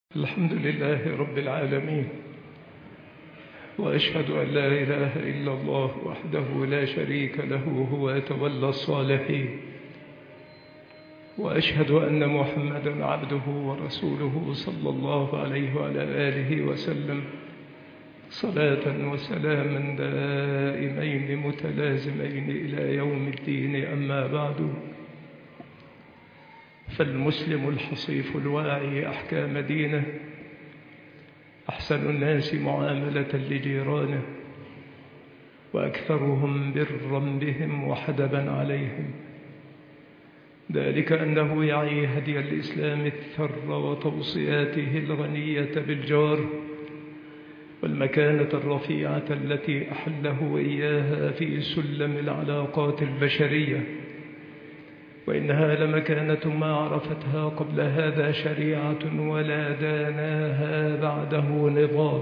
الحمد لله رب العالمين، وأشهد أن لا إله إلا الله وحده لا شريك له هو يتولى الصالحين، وأشهد أن محمدا عبده ورسوله صلى الله عليه وعلى آله وسلم صلاة وسلاما دائمين متلازمين إلى يوم الدين. أما بعد، فالمسلم الحصيف الواعي أحكام دينه أحسن الناس معاملة لجيرانه، وأكثرهم برا بهم وحدبا عليهم، ذلك أنه يعي هدي الإسلام الثر وتوصياته الغنية بالجار والمكانة الرفيعة التي أحله إياها في سلم العلاقات البشرية، وإنها لمكانة ما عرفتها قبل هذا شريعة ولا داناها بعده نظام.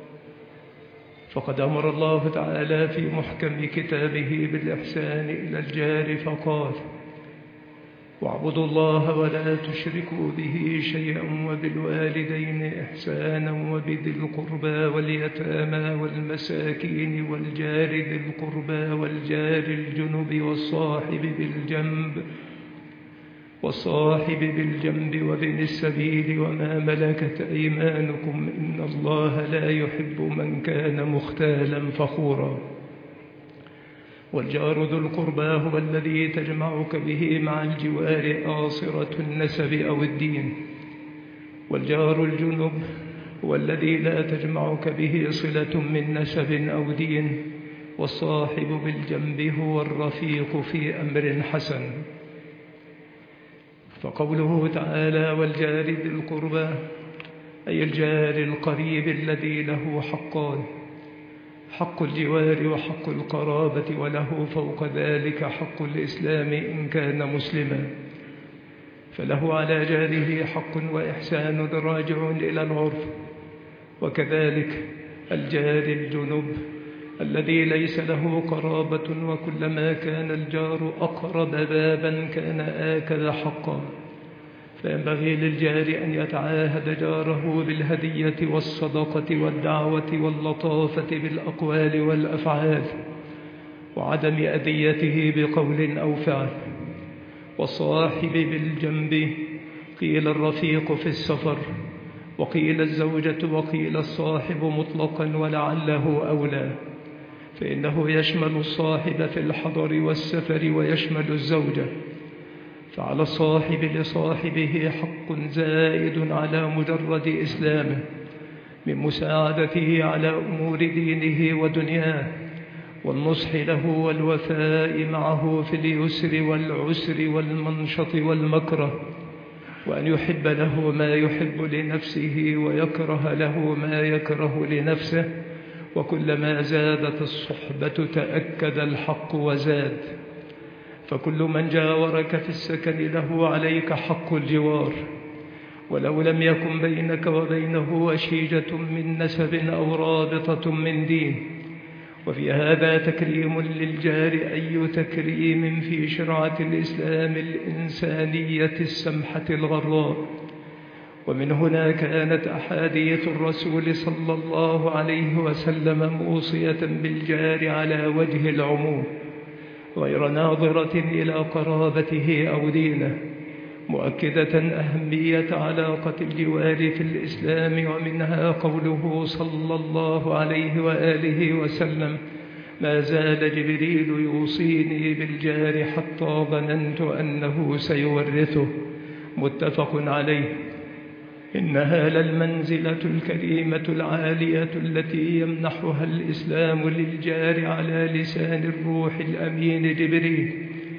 فقد أمر الله تعالى في محكم كتابه بالإحسان إلى الجار فقال: واعبدوا الله ولا تشركوا به شيئا وبالوالدين إحسانا وبذي القربى واليتامى والمساكين والجار ذي القربى والجار الجنب والصاحب بالجنب وابن السبيل وما ملكت أيمانكم إن الله لا يحب من كان مختالا فخورا. والجار ذو القربى هو الذي تجمعك به مع الجوار آصرة النسب أو الدين، والجار الجنب هو الذي لا تجمعك به صلة من نسب أو دين، والصاحب بالجنب هو الرفيق في أمر حسن. فقوله تعالى: والجار ذي القربى، أي الجار القريب الذي له حقان: حق الجوار وحق القرابة، وله فوق ذلك حق الإسلام إن كان مسلما، فله على جاره حق وإحسان راجع إلى العرف. وكذلك الجار الجنب الذي ليس له قرابة، وكلما كان الجار أقرب بابا كان آكل حقا، فينبغي للجار أن يتعاهد جاره بالهدية والصدقة والدعوة واللطافة بالأقوال والأفعال، وعدم أذيته بقول أو فعل. والصاحب بالجنب قيل الرفيق في السفر، وقيل الزوجة، وقيل الصاحب مطلقا ولعله أولى، فإنه يشمل الصاحب في الحضر والسفر ويشمل الزوجة. فعلى الصاحب لصاحبه حق زائد على مجرد إسلامه من مساعدته على أمور دينه ودنياه، والنصح له والوفاء معه في اليسر والعسر والمنشط والمكره، وأن يحب له ما يحب لنفسه ويكره له ما يكره لنفسه. وكلما زادت الصحبة تأكد الحق وزاد. فكل من جاورك في السكن له عليك حق الجوار، ولو لم يكن بينك وبينه وشيجة من نسب أو رابطة من دين. وفي هذا تكريم للجار أي تكريم في شرعة الإسلام الإنسانية السمحة الغراء. ومن هنا كانت أحاديث الرسول صلى الله عليه وسلم موصية بالجار على وجه العموم، غير ناظرة إلى قرابته أو دينه، مؤكدة أهمية علاقة الجوار في الإسلام. ومنها قوله صلى الله عليه وآله وسلم: ما زال جبريل يوصيني بالجار حتى ظننت أنه سيورثه، متفق عليه. إنها للمنزلة الكريمة العالية التي يمنحها الإسلام للجار على لسان الروح الأمين جبريل،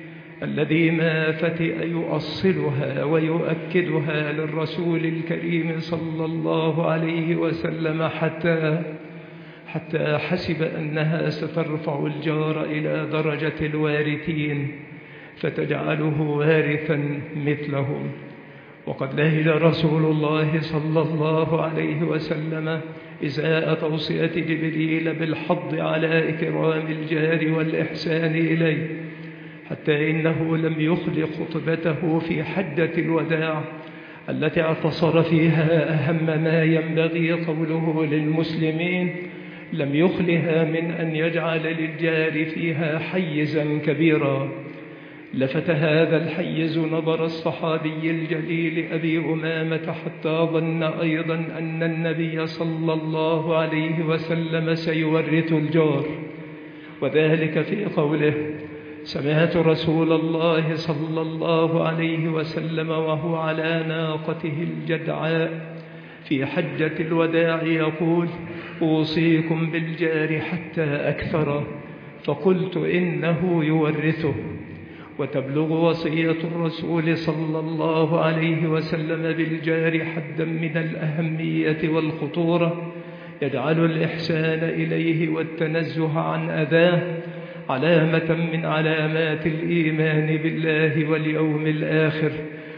الذي ما فتئ يؤصلها ويؤكدها للرسول الكريم صلى الله عليه وسلم حتى حسب أنها سترفع الجار إلى درجة الوارثين فتجعله وارثا مثلهم. وقد نهج رسول الله صلى الله عليه وسلم إزاء توصية جبريل بالحض على إكرام الجار والإحسان إليه، حتى إنه لم يخل خطبته في حجة الوداع التي اعتصر فيها أهم ما ينبغي قوله للمسلمين، لم يخلها من أن يجعل للجار فيها حيزا كبيرا. لفت هذا الحيز نظر الصحابي الجليل أبي أمامة حتى ظن أيضا أن النبي صلى الله عليه وسلم سيورث الجار، وذلك في قوله: سمعت رسول الله صلى الله عليه وسلم وهو على ناقته الجدعاء في حجة الوداع يقول: أوصيكم بالجار حتى أكثر، فقلت إنه يورثه. وتبلغ وصية الرسول صلى الله عليه وسلم بالجار حدا من الأهمية والخطورة، يجعل الإحسان إليه والتنزه عن أذاه علامة من علامات الإيمان بالله واليوم الآخر،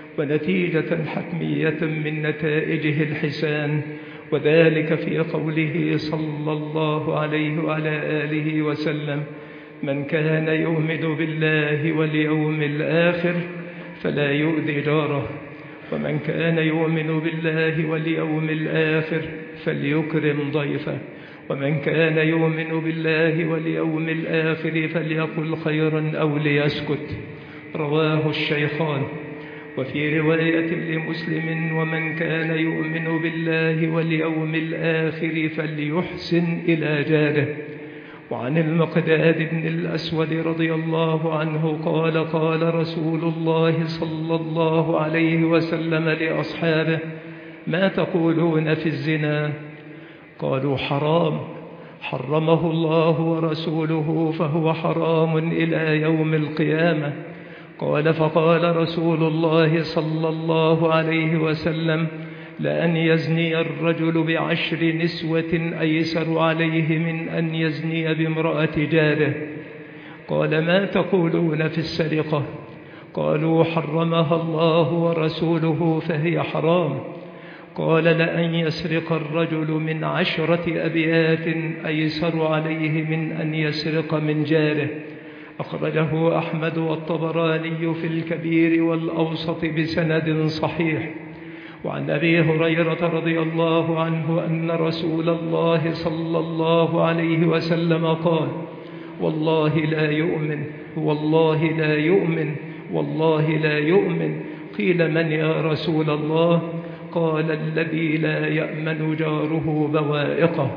ونتيجة حتمية من نتائجه الحسان، وذلك في قوله صلى الله عليه وعلى آله وسلم: من كان يؤمن بالله واليوم الآخر فلا يؤذي جاره، ومن كان يؤمن بالله واليوم الآخر فليكرم ضيفه، ومن كان يؤمن بالله واليوم الآخر فليقل خيرا أو ليسكت. رواه الشيخان. وفي رواية لمسلم: ومن كان يؤمن بالله واليوم الآخر فليحسن إلى جاره. وعن المقداد بن الأسود رضي الله عنه قال: قال رسول الله صلى الله عليه وسلم لأصحابه: ما تقولون في الزنا؟ قالوا: حرام، حرمه الله ورسوله فهو حرام إلى يوم القيامة. قال: فقال رسول الله صلى الله عليه وسلم: لأن يزني الرجل ب10 نسوة أيسر عليه من أن يزني بامرأة جاره. قال: ما تقولون في السرقة؟ قالوا: حرمها الله ورسوله فهي حرام. قال: لأن يسرق الرجل من 10 أبيات أيسر عليه من أن يسرق من جاره. أخرجه أحمد والطبراني في الكبير والأوسط بسند صحيح. وعن أبي هريرة رضي الله عنه أن رسول الله صلى الله عليه وسلم قال: والله لا يؤمن، والله لا يؤمن، والله لا يؤمن. قيل: من يا رسول الله؟ قال: الذي لا يأمن جاره بوائقه.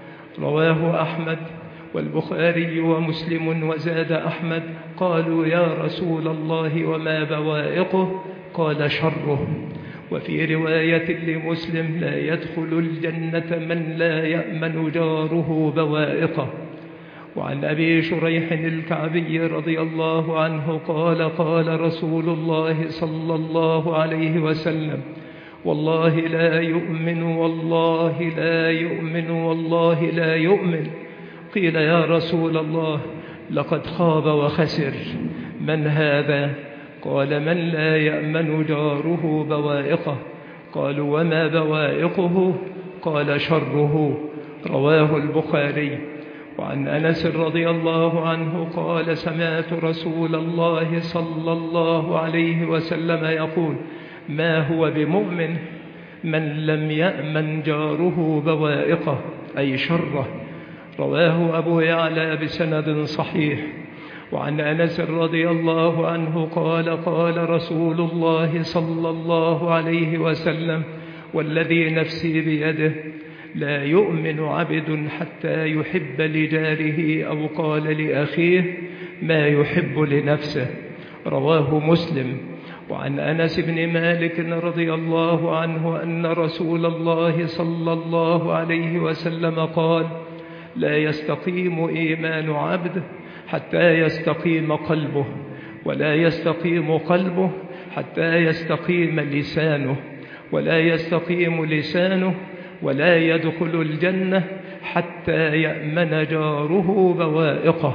رواه أحمد والبخاري ومسلم. وزاد أحمد: قالوا: يا رسول الله وما بوائقه؟ قال: شره. وفي رواية لمسلم: لا يدخل الجنة من لا يأمن جاره بوائقه. وعن أبي شريح الكعبي رضي الله عنه قال: قال رسول الله صلى الله عليه وسلم: والله لا يؤمن، والله لا يؤمن، والله لا يؤمن. قيل: يا رسول الله لقد خاب وخسر، من هذا؟ قال: من لا يأمن جاره بوائقه. قالوا: وما بوائقه؟ قال: شره. رواه البخاري. وعن أنس رضي الله عنه قال: سمعت رسول الله صلى الله عليه وسلم يقول: ما هو بمؤمن من لم يأمن جاره بوائقه، أي شره. رواه أبو يعلى بسند صحيح. وعن أنس رضي الله عنه قال: قال رسول الله صلى الله عليه وسلم: والذي نفسي بيده لا يؤمن عبد حتى يحب لجاره أو قال لأخيه ما يحب لنفسه. رواه مسلم. وعن أنس بن مالك رضي الله عنه أن رسول الله صلى الله عليه وسلم قال: لا يستقيم إيمان عبد حتى يستقيم قلبه، ولا يستقيم قلبه حتى يستقيم لسانه، ولا يستقيم لسانه ولا يدخل الجنة حتى يأمن جاره بوائقه.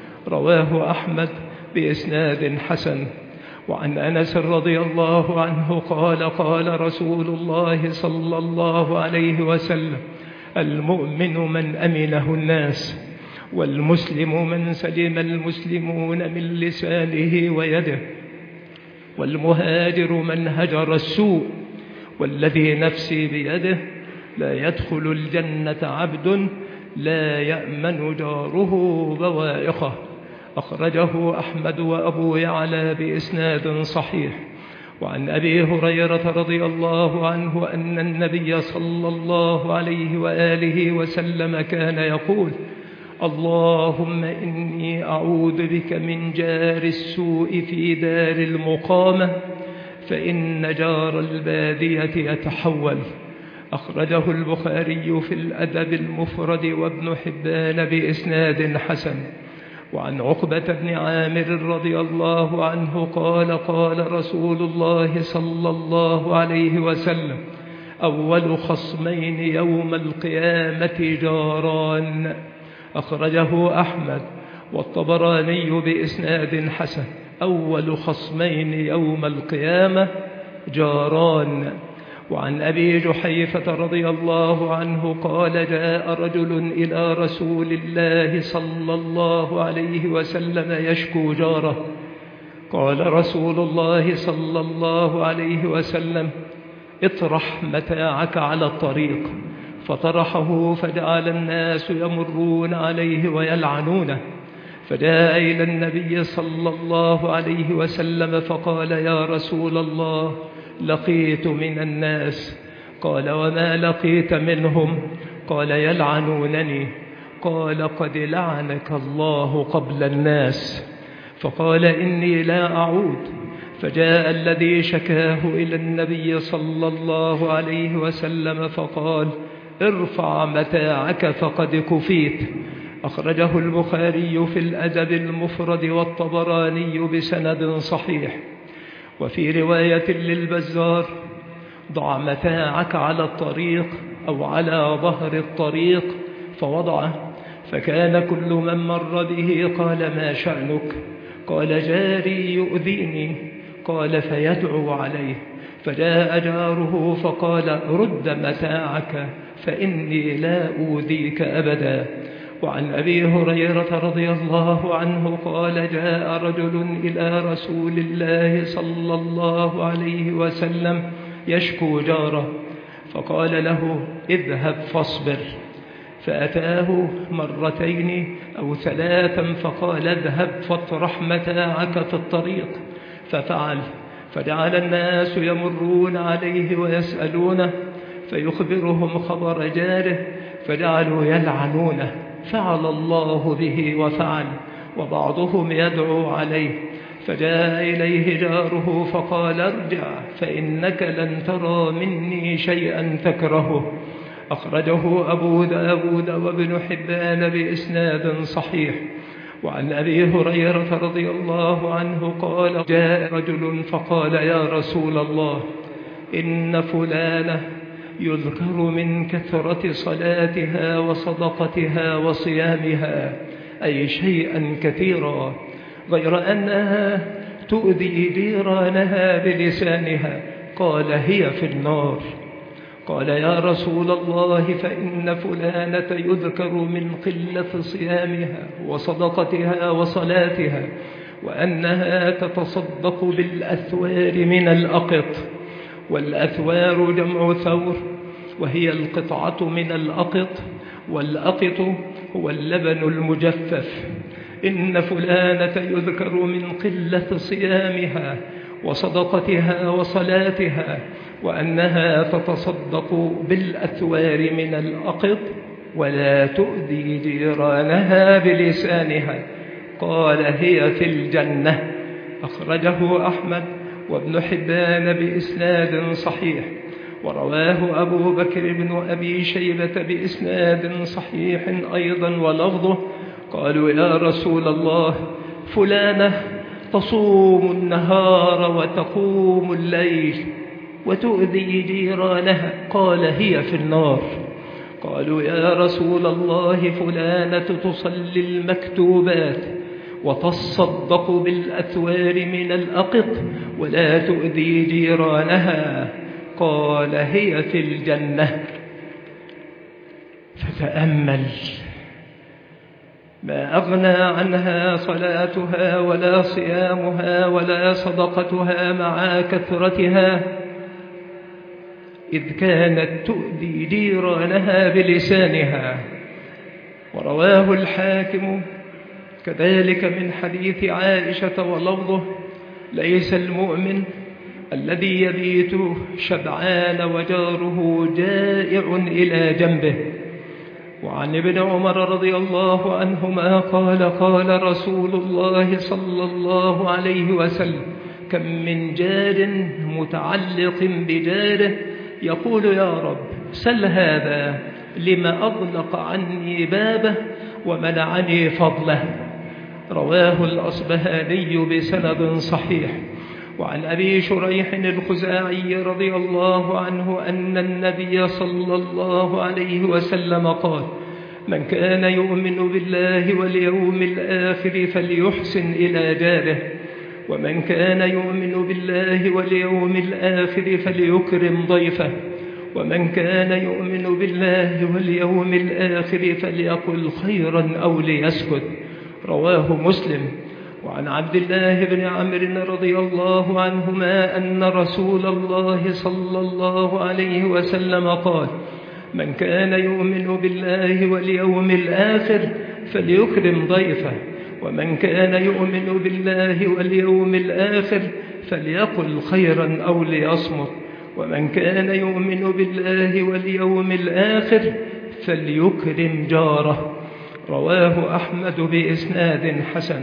رواه أحمد بإسناد حسن. وعن أنس رضي الله عنه قال: قال رسول الله صلى الله عليه وسلم: المؤمن من أمنه الناس، والمسلم من سلم المسلمون من لسانه ويده، والمهاجر من هجر السوء والذي نفسي بيده لا يدخل الجنة عبد لا يأمن جاره بوائقه. أخرجه أحمد وأبو يعلى بإسناد صحيح. وعن أبي هريرة رضي الله عنه أن النبي صلى الله عليه وآله وسلم كان يقول: اللهم إني أعوذ بك من جار السوء في دار المقامة، فإن جار البادية يتحول. أخرجه البخاري في الأدب المفرد وابن حبان بإسناد حسن. وعن عقبة بن عامر رضي الله عنه قال: قال رسول الله صلى الله عليه وسلم: أول خصمين يوم القيامة جاران. أخرجه أحمد والطبراني بإسناد حسن. أول خصمين يوم القيامة جاران. وعن أبي جحيفة رضي الله عنه قال: جاء رجل إلى رسول الله صلى الله عليه وسلم يشكو جاره. قال رسول الله صلى الله عليه وسلم: اطرح متاعك على الطريق. فطرحه فجعل الناس يمرون عليه ويلعنونه. فجاء إلى النبي صلى الله عليه وسلم فقال: يا رسول الله، لقيت من الناس. قال: وما لقيت منهم؟ قال: يلعنونني. قال: قد لعنك الله قبل الناس. فقال: إني لا أعود. فجاء الذي شكاه إلى النبي صلى الله عليه وسلم فقال: ارفع متاعك فقد كفيت. أخرجه البخاري في الأدب المفرد والطبراني بسند صحيح. وفي رواية للبزار: ضع متاعك على الطريق أو على ظهر الطريق. فوضعه، فكان كل من مر به قال: ما شأنك؟ قال: جاري يؤذيني. قال: فيدعو عليه. فجاء جاره فقال: رد متاعك فإني لا أوذيك أبدا. وعن أبي هريرة رضي الله عنه قال: جاء رجل إلى رسول الله صلى الله عليه وسلم يشكو جاره. فقال له: اذهب فاصبر. فأتاه مرتين أو ثلاثا فقال: اذهب فاطرح متاعك في الطريق. ففعل. فجعل الناس يمرون عليه ويسألونه فيخبرهم خبر جاره، فجعلوا يلعنونه. فعل الله به وفعل، وبعضهم يدعو عليه. فجاء إليه جاره فقال: ارجع فإنك لن ترى مني شيئا تكرهه. أخرجه أبو داود وابن حبان بإسناد صحيح. وعن أبي هريرة رضي الله عنه قال: جاء رجل فقال: يا رسول الله، إن فلانة يذكر من كثرة صلاتها وصدقتها وصيامها أي شيئا كثيرا، غير أنها تؤذي جيرانها بلسانها. قال: هي في النار. قال: يا رسول الله، فإن فلانة يذكر من قلة صيامها وصدقتها وصلاتها وأنها تتصدق بالأثوار من الأقط. والأثوار جمع ثور، وهي القطعة من الأقط، والأقط هو اللبن المجفف. إن فلانة يذكر من قلة صيامها وصدقتها وصلاتها وأنها تتصدق بالأثوار من الأقط ولا تؤذي جيرانها بلسانها. قال: هي في الجنة. أخرجه أحمد وابن حبان بإسناد صحيح. ورواه أبو بكر بن أبي شيبة بإسناد صحيح أيضا ولفظه: قالوا: يا رسول الله، فلانة تصوم النهار وتقوم الليل وتؤذي جيرانها. قال: هي في النار. قالوا: يا رسول الله، فلانة تصلي المكتوبات وتصدق بالأثوار من الأقط ولا تؤذي جيرانها. قال: هي في الجنة. فتأمل ما أغنى عنها صلاتها ولا صيامها ولا صدقتها مع كثرتها، إذ كانت تؤذي جيرانها بلسانها. ورواه الحاكم كذلك من حديث عائشة ولفظه: ليس المؤمن الذي يبيت شبعان وجاره جائع إلى جنبه. وعن ابن عمر رضي الله عنهما قال: قال رسول الله صلى الله عليه وسلم: كم من جار متعلق بجاره يقول: يا رب سل هذا لما أغلق عني بابه ومنعني فضله. رواه الأصبهاني بسند صحيح. وعن أبي شريح الخزاعي رضي الله عنه أن النبي صلى الله عليه وسلم قال: من كان يؤمن بالله واليوم الآخر فليحسن إلى جاره، ومن كان يؤمن بالله واليوم الآخر فليكرم ضيفه، ومن كان يؤمن بالله واليوم الآخر فليقل خيرا أو ليسكت. رواه مسلم. وعن عبد الله بن عمرو رضي الله عنهما أن رسول الله صلى الله عليه وسلم قال: من كان يؤمن بالله واليوم الآخر فليكرم ضيفه، ومن كان يؤمن بالله واليوم الآخر فليقل خيرا أو ليصمت، ومن كان يؤمن بالله واليوم الآخر فليكرم جاره. رواه أحمد بإسناد حسن.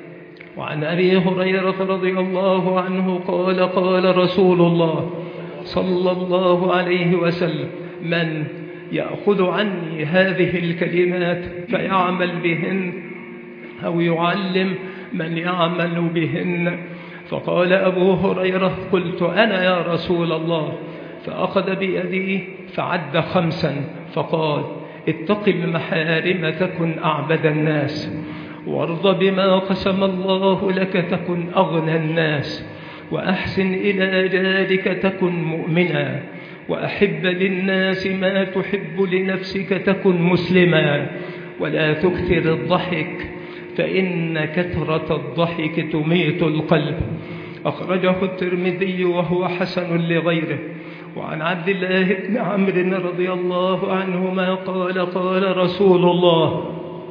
وعن أبي هريرة رضي الله عنه قال: قال رسول الله صلى الله عليه وسلم: من يأخذ عني هذه الكلمات فيعمل بهن أو يعلم من يعمل بهن. فقال أبو هريرة: قلت أنا يا رسول الله. فأخذ بيدي فعد 5 فقال: اتق المحارم تكن أعبد الناس، وارض بما قسم الله لك تكن أغنى الناس، وأحسن إلى جارك تكن مؤمنا، وأحب للناس ما تحب لنفسك تكن مسلما، ولا تكثر الضحك فإن كثرة الضحك تميت القلب. أخرجه الترمذي وهو حسن لغيره. وعن عبد الله بن عمرو رضي الله عنهما قال: قال رسول الله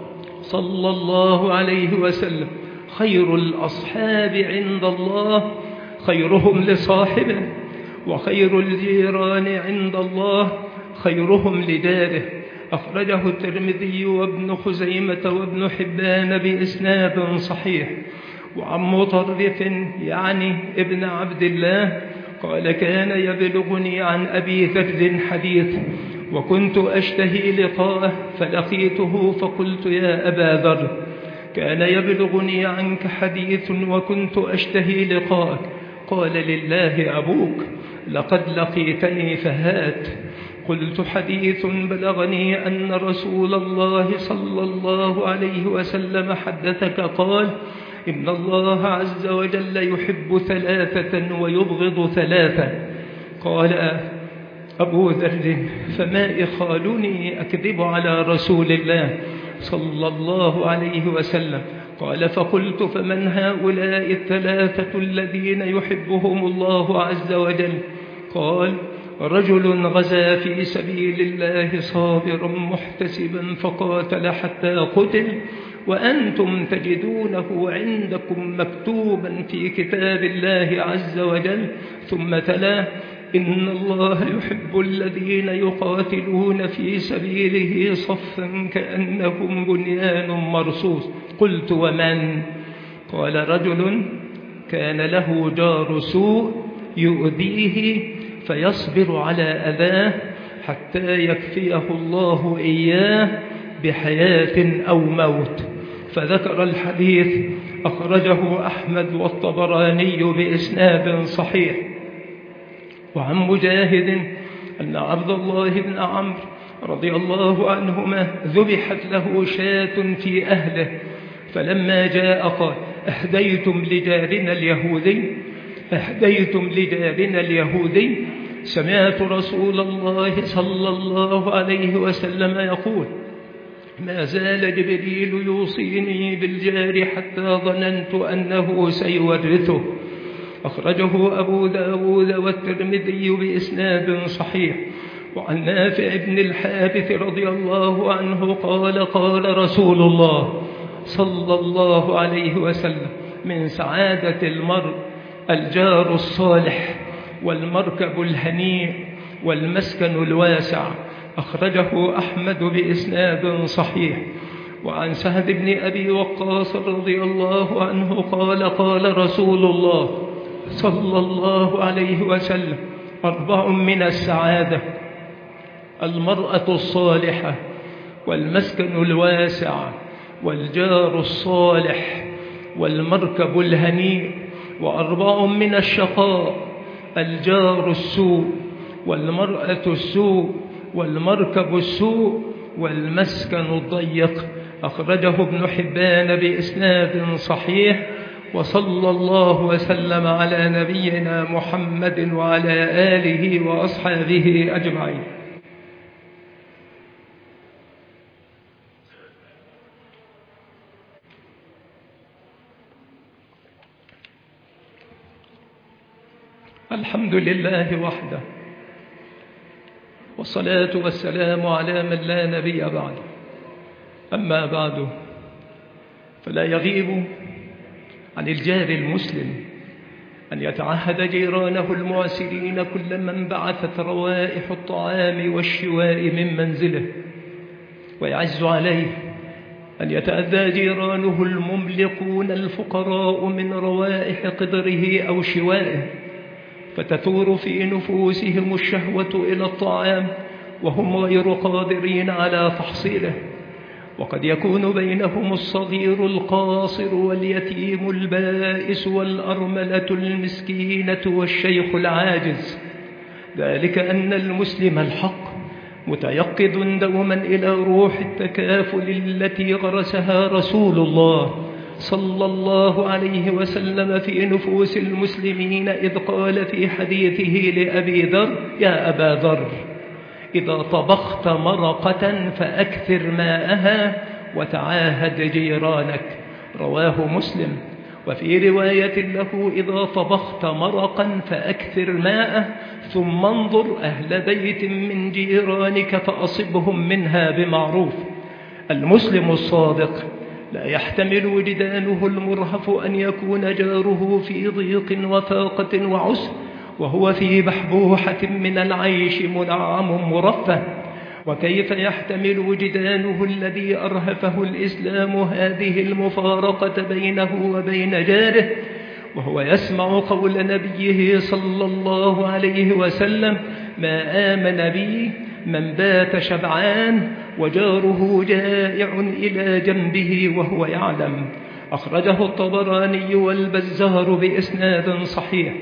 صلى الله عليه وسلم: خير الأصحاب عند الله خيرهم لصاحبه، وخير الجيران عند الله خيرهم لجاره. أخرجه الترمذي وابن خزيمة وابن حبان بإسناد صحيح. وعن مطرف يعني ابن عبد الله قال: كان يبلغني عن أبي ذر حديث، وكنت أشتهي لقاءه فلقيته فقلت: يا أبا ذر، كان يبلغني عنك حديث وكنت أشتهي لقاءك. قال: لله أبوك، لقد لقيتني فهات. قلت: حديث بلغني أن رسول الله صلى الله عليه وسلم حدثك قال: إن الله عز وجل يحب 3 ويبغض 3. قال أبو ذر: فما إخالني أكذب على رسول الله صلى الله عليه وسلم. قال: فقلت: فمن هؤلاء 3 الذين يحبهم الله عز وجل؟ قال: رجل غزا في سبيل الله صابرا محتسبا فقاتل حتى قتل، وأنتم تجدونه عندكم مكتوبا في كتاب الله عز وجل. ثم تلا: إن الله يحب الذين يقاتلون في سبيله صفا كأنهم بنيان مرصوص. قلت: ومن؟ قال: رجل كان له جار سوء يؤذيه فيصبر على أذاه حتى يكفيه الله إياه بحياة أو موت. فذكر الحديث. أخرجه أحمد والطبراني بإسناد صحيح. وعن مجاهد أن عبد الله بن عمرو رضي الله عنهما ذبحت له شاة في أهله، فلما جاء قال: أهديتم لجارنا اليهودي؟ سمعت رسول الله صلى الله عليه وسلم يقول: ما زال جبريل يوصيني بالجار حتى ظننت أنه سيورثه. أخرجه أبو داود والترمذي بإسناد صحيح. وعن نافع بن الحارث رضي الله عنه قال قال رسول الله صلى الله عليه وسلم: من سعادة المرء الجار الصالح والمركب الهنيء والمسكن الواسع. أخرجه أحمد بإسناد صحيح. وعن سعد بن أبي وقاص رضي الله عنه قال قال رسول الله صلى الله عليه وسلم: 4 من السعادة: المرأة الصالحة والمسكن الواسع والجار الصالح والمركب الهنيء. 4 من الشقاء: الجار السوء والمرأة السوء والمركب السوء والمسكن الضيق. أخرجه ابن حبان بإسناد صحيح. وصلى الله وسلم على نبينا محمد وعلى آله وأصحابه أجمعين. الحمد لله وحده، والصلاة والسلام على من لا نبي بعده. أما بعد، فلا يغيب عن الجار المسلم أن يتعهد جيرانه المعسرين كل من بعثت روائح الطعام والشواء من منزله، ويعز عليه أن يتأذى جيرانه المملقون الفقراء من روائح قدره أو شوائه، فتثور في نفوسهم الشهوة إلى الطعام وهم غير قادرين على تحصيله. وقد يكون بينهم الصغير القاصر واليتيم البائس والأرملة المسكينة والشيخ العاجز. ذلك أن المسلم الحق متيقظ دوما إلى روح التكافل التي غرسها رسول الله صلى الله عليه وسلم في نفوس المسلمين، إذ قال في حديثه لأبي ذر: يا أبا ذر، إذا طبخت مرقة فأكثر ماءها وتعاهد جيرانك. رواه مسلم. وفي رواية له: إذا طبخت مرقا فأكثر ماءه ثم انظر أهل بيت من جيرانك فأصبهم منها بمعروف. المسلم الصادق لا يحتمل وجدانه المرهف أن يكون جاره في ضيق وفاقة وعسر وهو في بحبوحة من العيش منعم مرفه. وكيف يحتمل وجدانه الذي أرهفه الإسلام هذه المفارقة بينه وبين جاره وهو يسمع قول نبيه صلى الله عليه وسلم: ما آمن بي من بات شبعان وجاره جائع إلى جنبه وهو يعلم. أخرجه الطبراني والبزار بإسناد صحيح.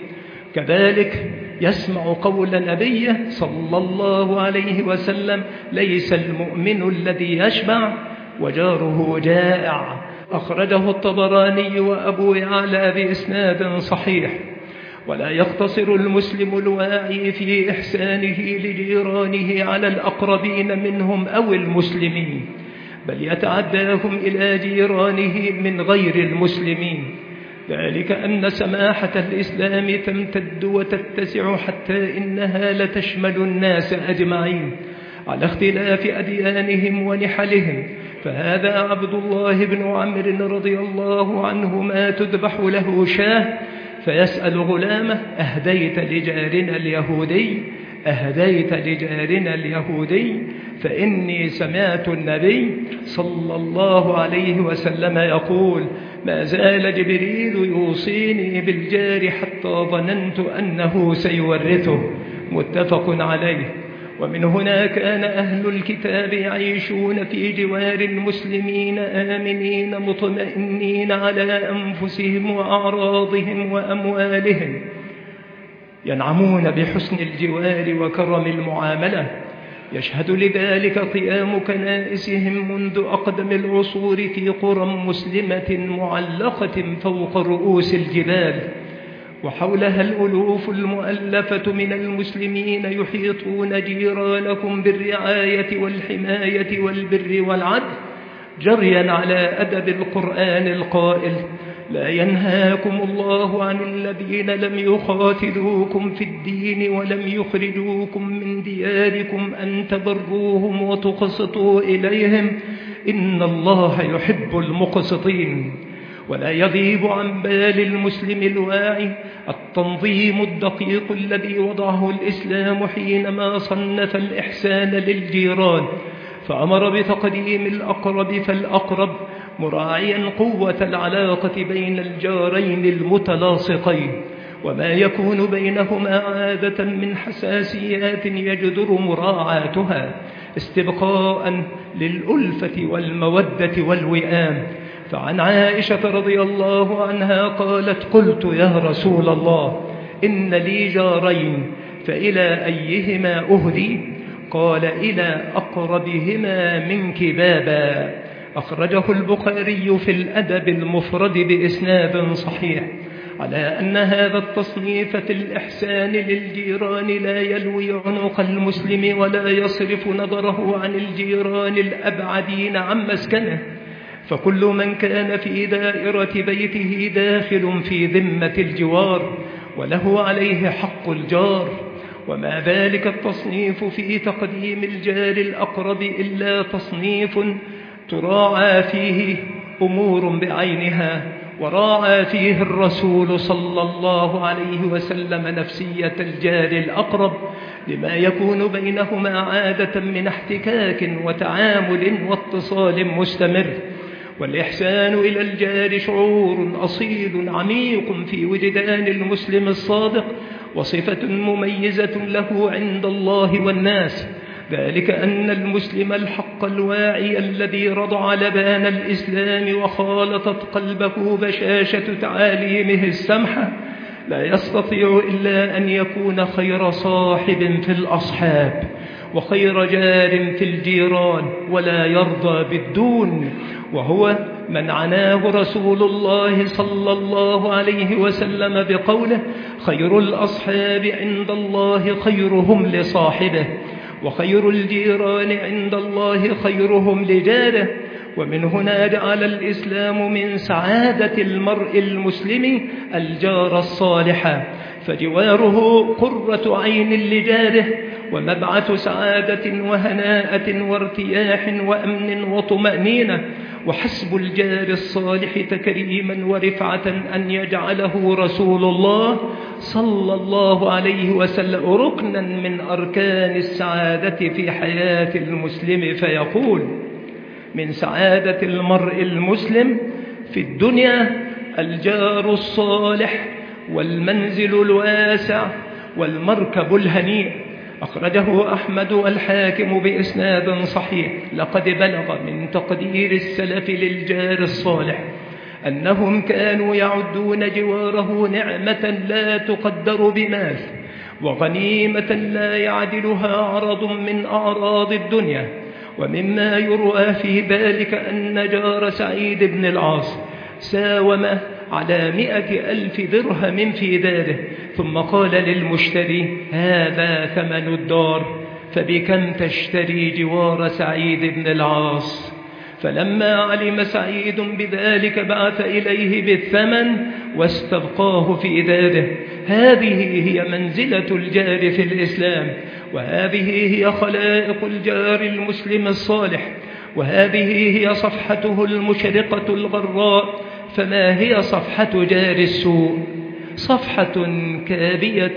كذلك يسمع قول نبيه صلى الله عليه وسلم: ليس المؤمن الذي يشبع وجاره جائع. أخرجه الطبراني وأبو يعلى بإسناد صحيح. ولا يقتصر المسلم الواعي في إحسانه لجيرانه على الأقربين منهم أو المسلمين، بل يتعداهم إلى جيرانه من غير المسلمين. ذلك أن سماحة الإسلام تمتد وتتسع حتى إنها لتشمل الناس أجمعين على اختلاف أديانهم ونحلهم. فهذا عبد الله بن عمرو رضي الله عنهما تذبح له شاة فيسأل غلامه: أهديت لجارنا اليهودي؟ أهديت لجارنا اليهودي؟ فإني سمعت النبي صلى الله عليه وسلم يقول: ما زال جبريل يوصيني بالجار حتى ظننت أنه سيورثه. متفق عليه. ومن هنا كان أهل الكتاب يعيشون في جوار المسلمين آمنين مطمئنين على أنفسهم وأعراضهم وأموالهم، ينعمون بحسن الجوار وكرم المعاملة. يشهد لذلك قيام كنائسهم منذ أقدم العصور في قرى مسلمة معلقة فوق رؤوس الجبال، وحولها الألوف المؤلفة من المسلمين يحيطون جيرانهم بالرعاية والحماية والبر والعدل، جريا على أدب القرآن القائل: لا ينهاكم الله عن الذين لم يقاتلوكم في الدين ولم يخرجوكم من دياركم أن تبروهم وتقسطوا إليهم إن الله يحب المقسطين. ولا يغيب عن بال المسلم الواعي التنظيم الدقيق الذي وضعه الإسلام حينما صنف الإحسان للجيران، فأمر بتقديم الأقرب فالأقرب، مراعيا قوة العلاقة بين الجارين المتلاصقين وما يكون بينهما عادة من حساسيات يجدر مراعاتها استبقاء للألفة والمودة والوئام. فعن عائشة رضي الله عنها قالت: قلت يا رسول الله إن لي جارين فإلى أيهما أهدي؟ قال: إلى أقربهما منك بابا. أخرجه البخاري في الأدب المفرد بإسناد صحيح، على أن هذا التصنيف في الإحسان للجيران لا يلوي عنق المسلم ولا يصرف نظره عن الجيران الأبعدين عن مسكنه، فكل من كان في دائرة بيته داخل في ذمة الجوار وله عليه حق الجار. وما ذلك التصنيف في تقديم الجار الأقرب إلا تصنيف تراعى فيه أمور بعينها، وراعى فيه الرسول صلى الله عليه وسلم نفسية الجار الأقرب لما يكون بينهما عادة من احتكاك وتعامل واتصال مستمر. والإحسان إلى الجار شعور أصيل عميق في وجدان المسلم الصادق، وصفة مميزة له عند الله والناس، ذلك أن المسلم الحق الواعي الذي رضع لبان الإسلام وخالطت قلبه بشاشة تعاليمه السمحة لا يستطيع إلا أن يكون خير صاحب في الأصحاب وخير جار في الجيران، ولا يرضى بالدون، وهو من عناه رسول الله صلى الله عليه وسلم بقوله: خير الأصحاب عند الله خيرهم لصاحبه، وخير الجيران عند الله خيرهم لجاره. ومن هنا جعل الإسلام من سعادة المرء المسلم الجار الصالح، فجواره قرة عين لجاره ومبعث سعادة وهناءة وارتياح وأمن وطمأنينة. وحسب الجار الصالح تكريما ورفعة أن يجعله رسول الله صلى الله عليه وسلم ركنا من أركان السعادة في حياة المسلم، فيقول: من سعادة المرء المسلم في الدنيا الجار الصالح والمنزل الواسع والمركب الهنيء. أخرجه أحمد والحاكم بإسناد صحيح. لقد بلغ من تقدير السلف للجار الصالح أنهم كانوا يعدون جواره نعمة لا تقدر بمال، وغنيمة لا يعدلها عرض من أعراض الدنيا. ومما يروى في ذلك أن جار سعيد بن العاص ساوم على 100,000 درهم في داره، ثم قال للمشتري: هذا ثمن الدار، فبكم تشتري جوار سعيد بن العاص؟ فلما علم سعيد بذلك بعث إليه بالثمن واستبقاه في داره. هذه هي منزلة الجار في الإسلام، وهذه هي خلائق الجار المسلم الصالح، وهذه هي صفحته المشرقة الغراء. فما هي صفحة جار السوء؟ صفحة كابية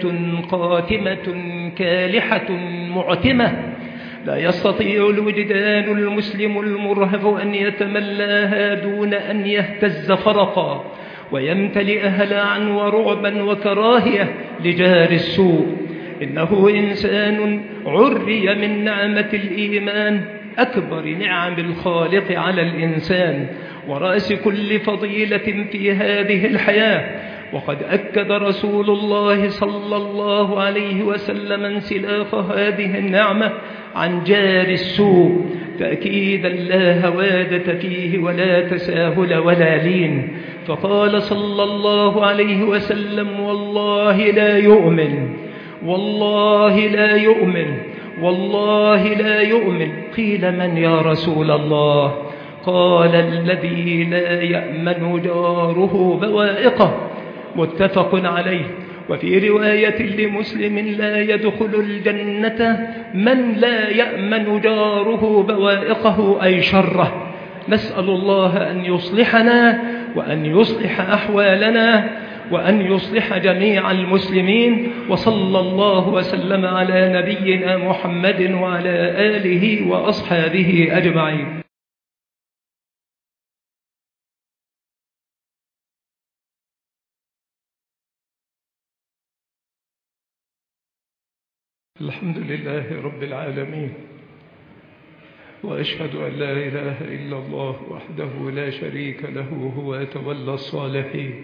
قاتمة كالحة معتمة، لا يستطيع الوجدان المسلم المرهف أن يتملاها دون أن يهتز فرقا ويمتلئ هلعا ورعبا وكراهية لجار السوء. إنه إنسان عري من نعمة الإيمان، أكبر نعم الخالق على الإنسان ورأس كل فضيلة في هذه الحياة. وقد أكد رسول الله صلى الله عليه وسلم انسلاخ هذه النعمة عن جار السوء تأكيدا لا هوادة فيه ولا تساهل ولا لين، فقال صلى الله عليه وسلم: والله لا يؤمن، والله لا يؤمن، والله لا يؤمن. قيل: من يا رسول الله؟ قال الذي لا يأمن جاره بوائقه، متفق عليه. وفي رواية لمسلم: لا يدخل الجنة من لا يأمن جاره بوائقه أي شره. نسأل الله أن يصلحنا وأن يصلح أحوالنا وأن يصلح جميع المسلمين. وصلى الله وسلم على نبينا محمد وعلى آله وأصحابه أجمعين. الحمد لله رب العالمين، وأشهد أن لا إله إلا الله وحده لا شريك له هو يتولى الصالحين،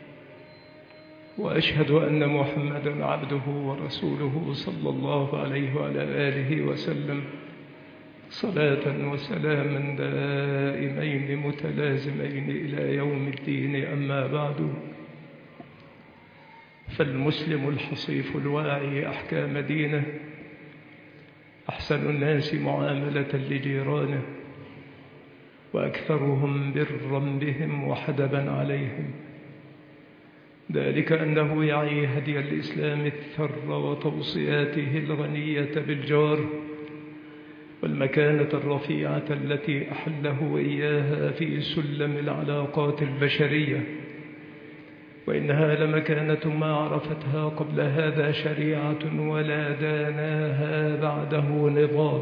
وأشهد أن محمدا عبده ورسوله صلى الله عليه وعلى آله وسلم، صلاة وسلاما دائمين متلازمين إلى يوم الدين. أما بعد، فالمسلم الحصيف الواعي أحكام دينه أحسن الناس معاملة لجيرانه، وأكثرهم برا بهم وحدبا عليهم، ذلك أنه يعي هدي الإسلام الثر وتوصياته الغنية بالجار، والمكانة الرفيعة التي أحله إياها في سلم العلاقات البشرية، وإنها لمكانة ما عرفتها قبل هذا شريعة ولا داناها بعده نظام.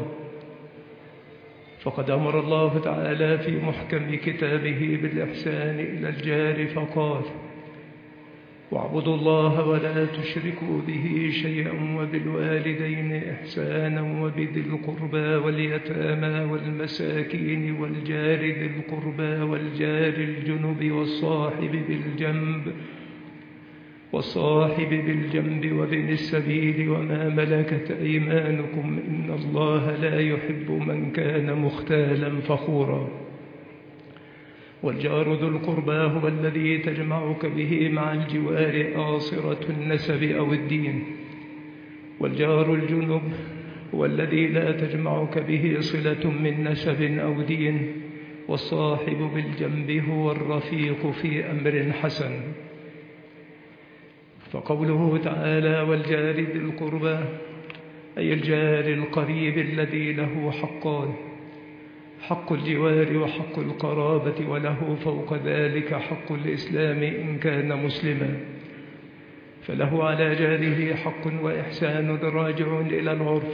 فقد أمر الله تعالى في محكم كتابه بالإحسان إلى الجار فقال: واعبدوا الله ولا تشركوا به شيئا وبالوالدين إحسانا وبذي القربى واليتامى والمساكين والجار ذي القربى والجار الجنب والصاحب بالجنب وابن السبيل وما ملكت أيمانكم إن الله لا يحب من كان مختالا فخورا. والجار ذو القربى هو الذي تجمعك به مع الجوار آصرة النسب أو الدين، والجار الجنب هو الذي لا تجمعك به صلة من نسب أو دين، والصاحب بالجنب هو الرفيق في أمر حسن. فقوله تعالى: والجار ذي القربى، أي الجار القريب الذي له حقان: حق الجوار وحق القرابة، وله فوق ذلك حق الإسلام إن كان مسلما، فله على جاره حق وإحسان راجع إلى العرف.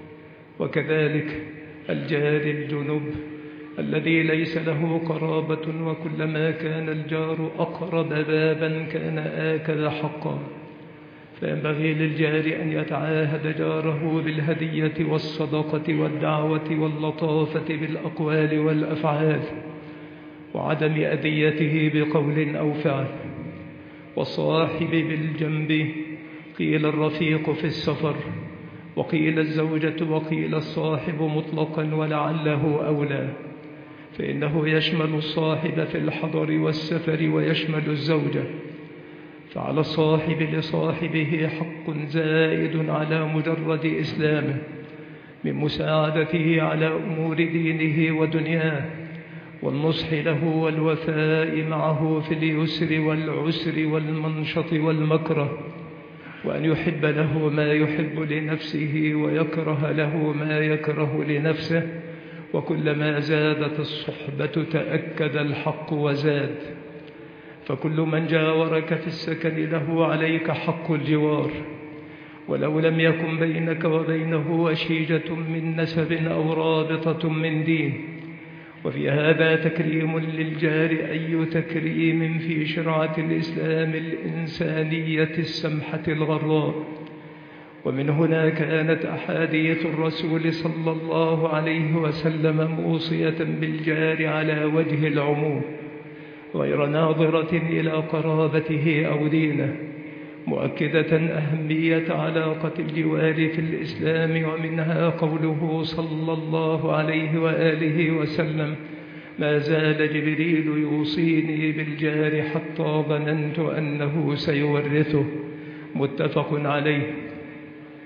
وكذلك الجار الجنب الذي ليس له قرابة، وكلما كان الجار أقرب بابا كان آكل حقا، فينبغي للجار أن يتعاهد جاره بالهدية والصدقة والدعوة واللطافة بالأقوال والأفعال، وعدم أذيته بقول أو فعل. والصاحب بالجنب قيل الرفيق في السفر، وقيل الزوجة، وقيل الصاحب مطلقا ولعله أولى، فإنه يشمل الصاحب في الحضر والسفر ويشمل الزوجة. فعلى الصاحب لصاحبه حق زائد على مجرد إسلامه من مساعدته على أمور دينه ودنياه، والنصح له والوفاء معه في اليسر والعسر والمنشط والمكره، وأن يحب له ما يحب لنفسه ويكره له ما يكره لنفسه. وكلما زادت الصحبة تأكد الحق وزاد. فكل من جاورك في السكن له عليك حق الجوار، ولو لم يكن بينك وبينه وشيجة من نسب أو رابطة من دين. وفي هذا تكريم للجار أي تكريم في شرعة الإسلام الإنسانية السمحة الغراء. ومن هنا كانت أحاديث الرسول صلى الله عليه وسلم موصية بالجار على وجه العموم، غير ناظرة إلى قرابته أو دينه، مؤكدة أهمية علاقة الجوار في الإسلام. ومنها قوله صلى الله عليه وآله وسلم: ما زال جبريل يوصيني بالجار حتى ظننت أنه سيورثه، متفق عليه.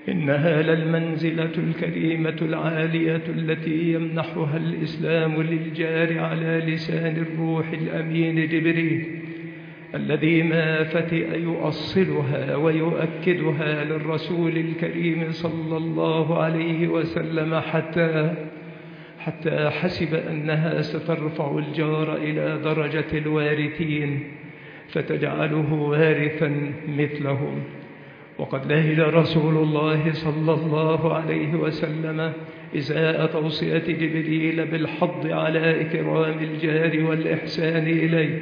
إنها للمنزلة الكريمة العالية التي يمنحها الإسلام للجار على لسان الروح الأمين جبريل، الذي ما فتئ يؤصلها ويؤكدها للرسول الكريم صلى الله عليه وسلم حتى حسب أنها سترفع الجار إلى درجة الوارثين فتجعله وارثا مثلهم. وقد لهج رسول الله صلى الله عليه وسلم إزاء توصية جبريل بالحض على إكرام الجار والإحسان إليه،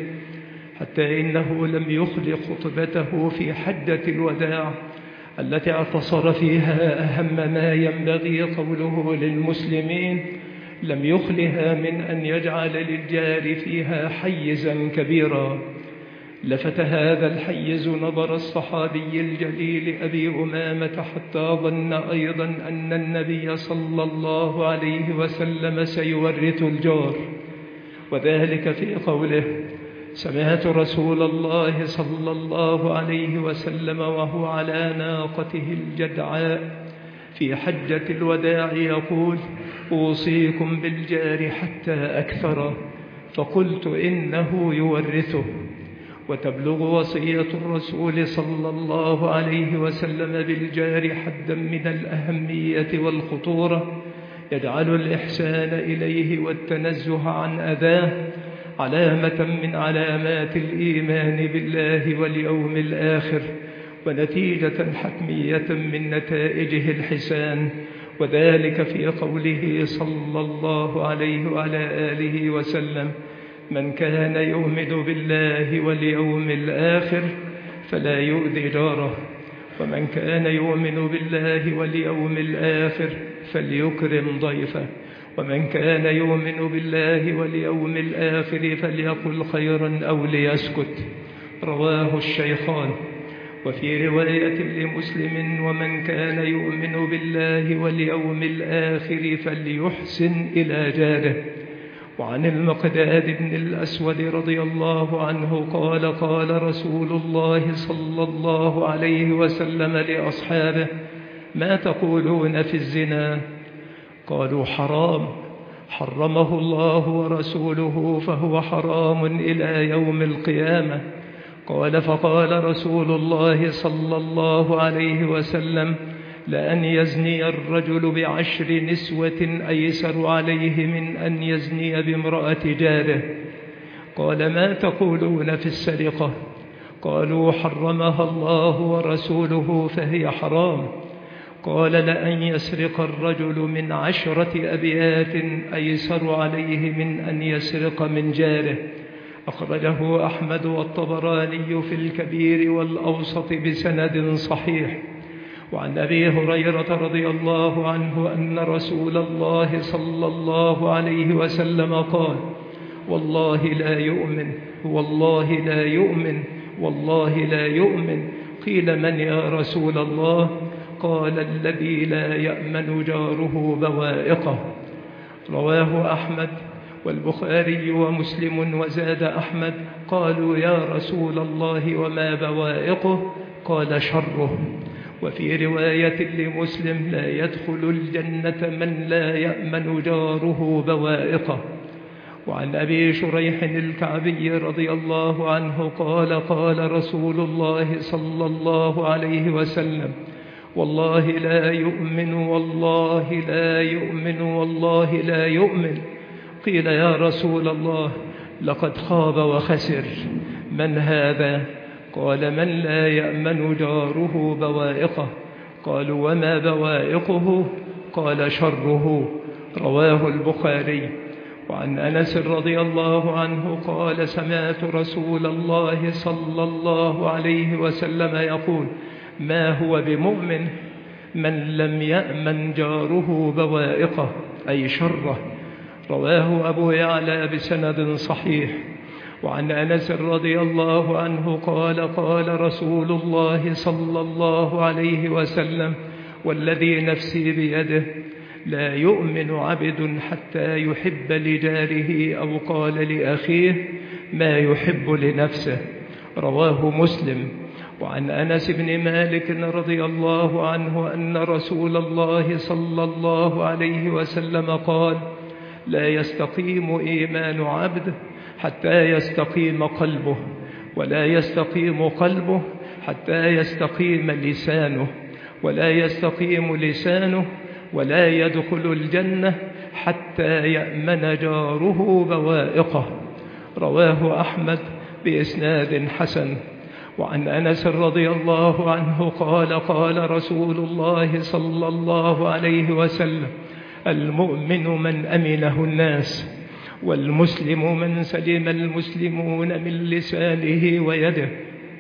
حتى إنه لم يخل خطبته في حجة الوداع التي اعتصر فيها أهم ما ينبغي قوله للمسلمين، لم يخلها من أن يجعل للجار فيها حيزا كبيرا. لفت هذا الحيز نظر الصحابي الجليل أبي أمامة حتى ظن أيضا أن النبي صلى الله عليه وسلم سيورث الجار، وذلك في قوله: سمعت رسول الله صلى الله عليه وسلم وهو على ناقته الجدعاء في حجة الوداع يقول: أوصيكم بالجار حتى أكثر، فقلت إنه يورثه. وتبلغ وصية الرسول صلى الله عليه وسلم بالجار حدا من الأهمية والخطورة يجعل الإحسان إليه والتنزه عن أذاه علامة من علامات الإيمان بالله واليوم الآخر، ونتيجة حتمية من نتائجه الحسان، وذلك في قوله صلى الله عليه وعلى آله وسلم: من كان يؤمن بالله واليوم الآخر فلا يؤذي جاره، ومن كان يؤمن بالله واليوم الآخر فليكرم ضيفه، ومن كان يؤمن بالله واليوم الآخر فليقل خيرا أو ليسكت. رواه الشيخان. وفي رواية لمسلم: ومن كان يؤمن بالله واليوم الآخر فليحسن إلى جاره. وعن المقداد بن الأسود رضي الله عنه قال: قال رسول الله صلى الله عليه وسلم لأصحابه: ما تقولون في الزنا؟ قالوا: حرام، حرمه الله ورسوله فهو حرام إلى يوم القيامة. قال: فقال رسول الله صلى الله عليه وسلم: لأن يزني الرجل ب10 نسوة أيسر عليه من أن يزني بامرأة جاره. قال: ما تقولون في السرقة؟ قالوا: حرمها الله ورسوله فهي حرام. قال: لأن يسرق الرجل من 10 أبيات أيسر عليه من أن يسرق من جاره. أخرجه أحمد والطبراني في الكبير والأوسط بسند صحيح. وعن أبي هريرة رضي الله عنه أن رسول الله صلى الله عليه وسلم قال: والله لا يؤمن، والله لا يؤمن، والله لا يؤمن. قيل: من يا رسول الله؟ قال: الذي لا يأمن جاره بوائقه. رواه أحمد والبخاري ومسلم. وزاد أحمد: قالوا: يا رسول الله وما بوائقه؟ قال: شره. وفي رواية لمسلم: لا يدخل الجنة من لا يأمن جاره بوائقه. وعن أبي شريح الكعبي رضي الله عنه قال: قال رسول الله صلى الله عليه وسلم: والله لا يؤمن، والله لا يؤمن، والله لا يؤمن. قيل: يا رسول الله لقد خاب وخسر، من هذا؟ قال: من لا يأمن جاره بوائقه. قالوا: وما بوائقه؟ قال: شره. رواه البخاري. وعن أنس رضي الله عنه قال: سمعت رسول الله صلى الله عليه وسلم يقول: ما هو بمؤمن من لم يأمن جاره بوائقه، أي شره. رواه أبو يعلى بسند صحيح. وعن أنس رضي الله عنه قال: قال رسول الله صلى الله عليه وسلم: والذي نفسي بيده لا يؤمن عبد حتى يحب لجاره أو قال لأخيه ما يحب لنفسه. رواه مسلم. وعن أنس بن مالك رضي الله عنه أن رسول الله صلى الله عليه وسلم قال: لا يستقيم إيمان عبد حتى يستقيم قلبه، ولا يستقيم قلبه حتى يستقيم لسانه، ولا يستقيم لسانه ولا يدخل الجنة حتى يأمن جاره بوائقه. رواه أحمد بإسناد حسن. وعن أنس رضي الله عنه قال: قال رسول الله صلى الله عليه وسلم: المؤمن من أمنه الناس، والمسلم من سلم المسلمون من لسانه ويده،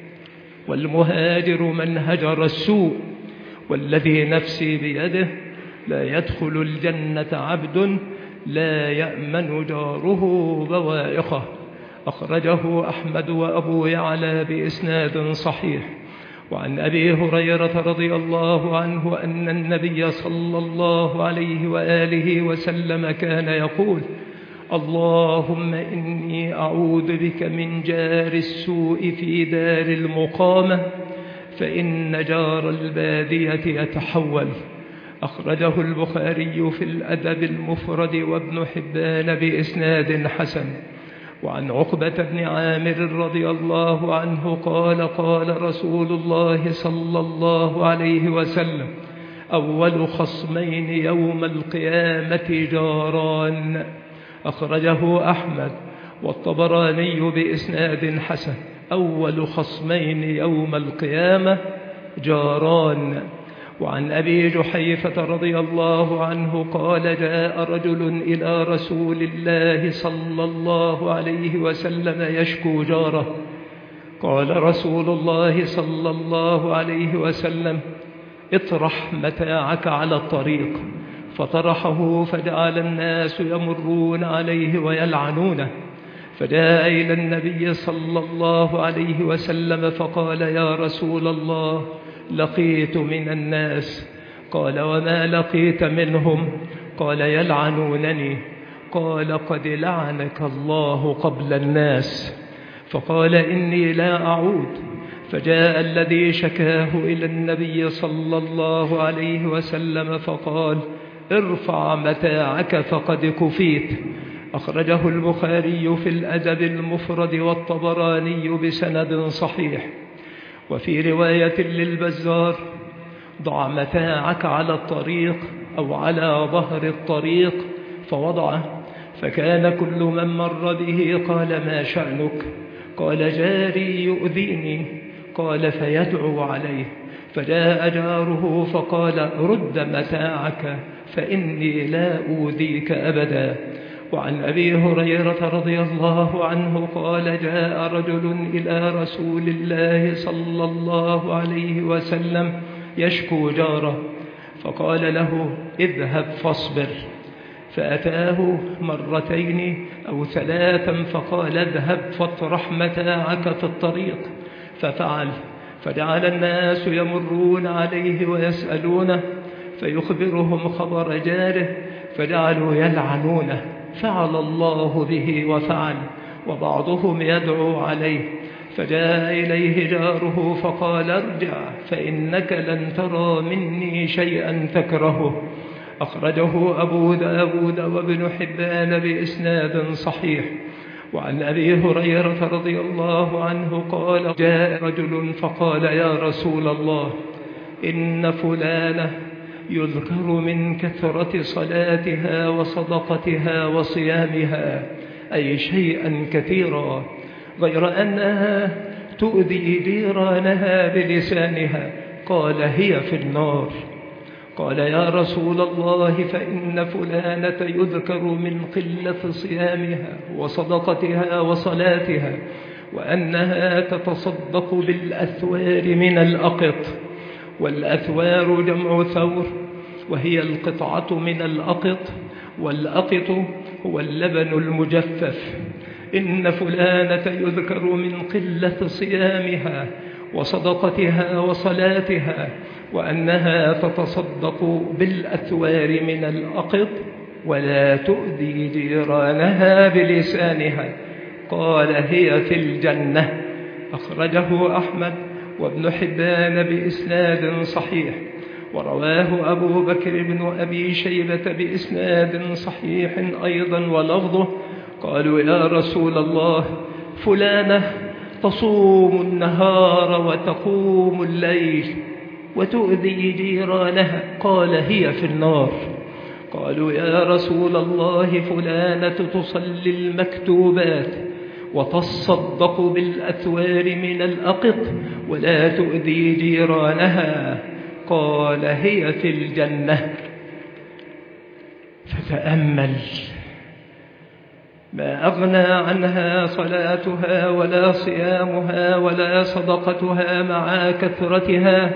والمهاجر من هجر السوء، والذي نفسي بيده لا يدخل الجنة عبد لا يأمن جاره بوائقه. أخرجه أحمد وأبو يعلى بإسناد صحيح. وعن أبي هريرة رضي الله عنه أن النبي صلى الله عليه وآله وسلم كان يقول: اللهم إني أعوذ بك من جار السوء في دار المقامة، فإن جار البادية يتحول. أخرجه البخاري في الأدب المفرد وابن حبان بإسناد حسن. وعن عقبة بن عامر رضي الله عنه قال: قال رسول الله صلى الله عليه وسلم: أول خصمين يوم القيامة جاران. أخرجه أحمد والطبراني بإسناد حسن. أول خصمين يوم القيامة جاران. وعن أبي جحيفة رضي الله عنه قال: جاء رجل إلى رسول الله صلى الله عليه وسلم يشكو جاره. قال رسول الله صلى الله عليه وسلم: اطرح متاعك على الطريق. فطرحه فجعل الناس يمرون عليه ويلعنونه. فجاء إلى النبي صلى الله عليه وسلم فقال: يا رسول الله، لقيت من الناس. قال: وما لقيت منهم؟ قال: يلعنونني. قال: قد لعنك الله قبل الناس. فقال: إني لا أعود. فجاء الذي شكاه إلى النبي صلى الله عليه وسلم فقال: ارفع متاعك فقد كفيت. أخرجه البخاري في الأدب المفرد والطبراني بسند صحيح. وفي رواية للبزار: ضع متاعك على الطريق أو على ظهر الطريق. فوضعه، فكان كل من مر به قال: ما شأنك؟ قال: جاري يؤذيني. قال: فيدعو عليه. فجاء جاره فقال: رد متاعك فإني لا أوذيك أبدا. وعن أبي هريرة رضي الله عنه قال: جاء رجل إلى رسول الله صلى الله عليه وسلم يشكو جاره، فقال له: اذهب فاصبر. فأتاه مرتين أو ثلاثا فقال: اذهب فاطرح متاعك في الطريق. ففعل، فجعل الناس يمرون عليه ويسألونه فيخبرهم خبر جاره، فجعلوا يلعنونه. فعل الله به وفعل، وبعضهم يدعو عليه. فجاء إليه جاره فقال: ارجع فإنك لن ترى مني شيئا تكرهه. أخرجه أبو داود وابن حبان بإسناد صحيح. وعن أبي هريرة رضي الله عنه قال: جاء رجل فقال: يا رسول الله، إن فلانة يذكر من كثرة صلاتها وصدقتها وصيامها أي شيئا كثيرا، غير أنها تؤذي جيرانها بلسانها. قال: هي في النار. قال: يا رسول الله، فإن فلانة يذكر من قلة صيامها وصدقتها وصلاتها، وأنها تتصدق بالأثوار من الأقط. والأثوار جمع ثور، وهي القطعة من الأقط، والأقط هو اللبن المجفف. إن فلانة يذكر من قلة صيامها وصدقتها وصلاتها، وأنها تتصدق بالأثوار من الأقط ولا تؤذي جيرانها بلسانها. قال: هي في الجنة. أخرجه أحمد وابن حبان بإسناد صحيح، ورواه أبو بكر بن أبي شيبة بإسناد صحيح أيضا ولفظه: قالوا يا رسول الله فلانة تصوم النهار وتقوم الليل وتؤذي جيرانها، قال هي في النار. قالوا يا رسول الله فلانة تصلي المكتوبات وتصدق بالأثوار من الأقط ولا تؤذي جيرانها، قال هي في الجنة. فتأمل ما أغنى عنها صلاتها ولا صيامها ولا صدقتها مع كثرتها،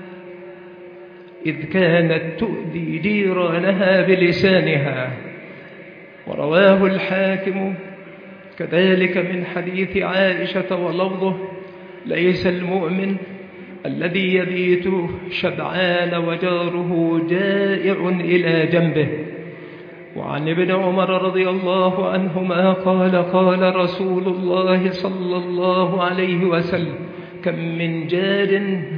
إذ كانت تؤذي جيرانها بلسانها. ورواه الحاكم كذلك من حديث عائشة ولفظه: ليس المؤمن الذي يبيت شبعان وجاره جائع إلى جنبه. وعن ابن عمر رضي الله عنهما قال: قال رسول الله صلى الله عليه وسلم: كم من جار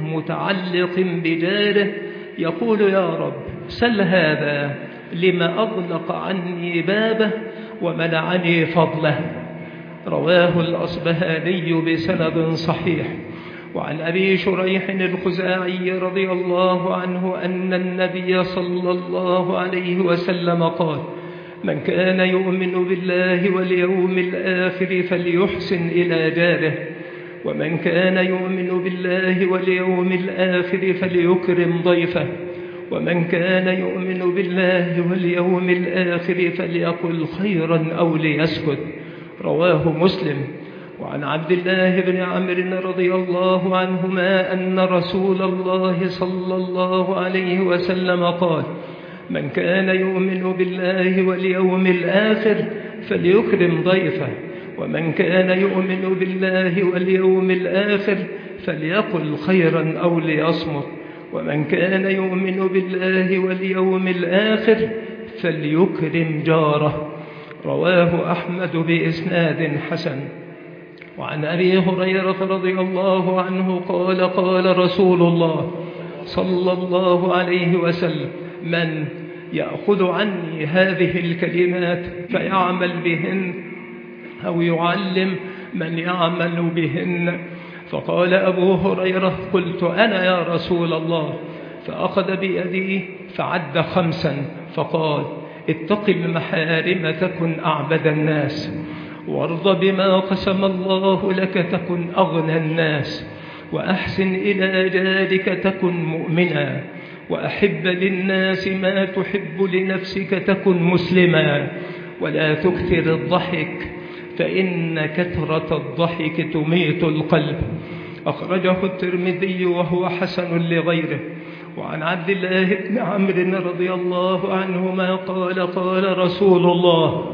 متعلق بجاره يقول يا رب سل هذا لما أغلق عني بابه ومنعني فضله. رواه الأصبهاني بسند صحيح. وعن أبي شريح الخزاعي رضي الله عنه أن النبي صلى الله عليه وسلم قال: من كان يؤمن بالله واليوم الآخر فليحسن إلى جاره، ومن كان يؤمن بالله واليوم الآخر فليكرم ضيفه، ومن كان يؤمن بالله واليوم الآخر فليقل خيرا أو ليسكت. رواه مسلم. وعن عبد الله بن عمرو رضي الله عنهما أن رسول الله صلى الله عليه وسلم قال: من كان يؤمن بالله واليوم الآخر فليكرم ضيفه، ومن كان يؤمن بالله واليوم الآخر فليقل خيرا أو ليصمت، ومن كان يؤمن بالله واليوم الآخر فليكرم جاره. رواه أحمد بإسناد حسن. وعن أبي هريرة رضي الله عنه قال: قال رسول الله صلى الله عليه وسلم: من يأخذ عني هذه الكلمات فيعمل بهن أو يعلم من يعمل بهن. فقال أبو هريرة: قلت أنا يا رسول الله. فأخذ بيدي فعد 5 فقال: اتق المحارم تكن أعبد الناس، وارض بما قسم الله لك تكن أغنى الناس، وأحسن إلى جارك تكن مؤمنا، وأحب للناس ما تحب لنفسك تكن مسلما، ولا تكثر الضحك فإن كثرة الضحك تميت القلب. أخرجه الترمذي وهو حسن لغيره. وعن عبد الله بن عمرو رضي الله عنهما قال: قال رسول الله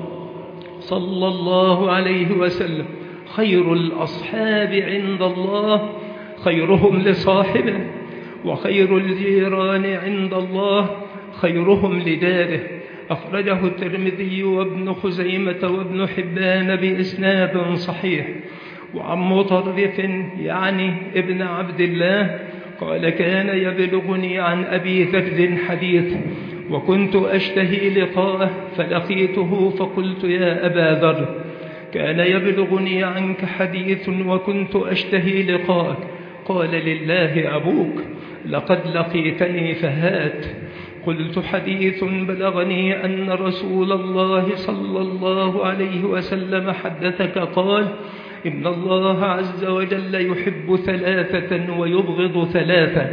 صلى الله عليه وسلم: خير الأصحاب عند الله خيرهم لصاحبه، وخير الجيران عند الله خيرهم لجاره. أخرجه الترمذي وابن خزيمة وابن حبان بإسناد صحيح. وعن مطرف يعني ابن عبد الله قال: كان يبلغني عن أبي ذر حديث، وكنت أشتهي لقاءه فلقيته فقلت: يا أبا ذر، كان يبلغني عنك حديث وكنت أشتهي لقاءك. قال: لله أبوك، لقد لقيتني فهات. قلت: حديث بلغني أن رسول الله صلى الله عليه وسلم حدثك قال: إن الله عز وجل يحب 3 ويبغض 3.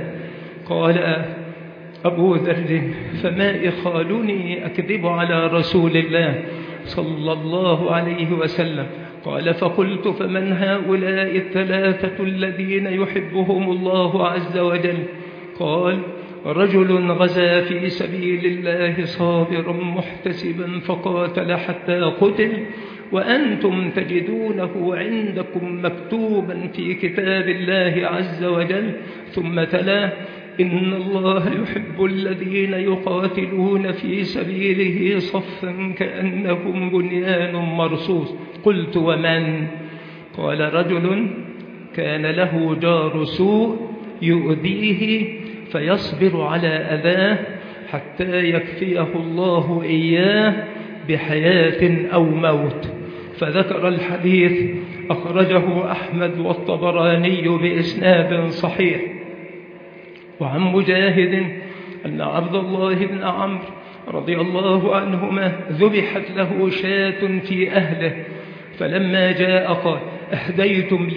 قال أبو ذر: فما إخالني أكذب على رسول الله صلى الله عليه وسلم. قال: فقلت: فمن هؤلاء 3 الذين يحبهم الله عز وجل؟ قال: رجل غزا في سبيل الله صابرا محتسبا فقاتل حتى قتل، وأنتم تجدونه عندكم مكتوبا في كتاب الله عز وجل. ثم تلا: إن الله يحب الذين يقاتلون في سبيله صفا كأنهم بنيان مرصوص. قلت: ومن؟ قال: رجل كان له جار سوء يؤذيه فيصبر على أذاه حتى يكفيه الله إياه بحياة أو موت. فذكر الحديث أخرجه أحمد والطبراني بإسناد صحيح. وعن مجاهد أن عبد الله بن عمرو رضي الله عنهما ذبحت له شاة في أهله، فلما جاء قال: أهديتم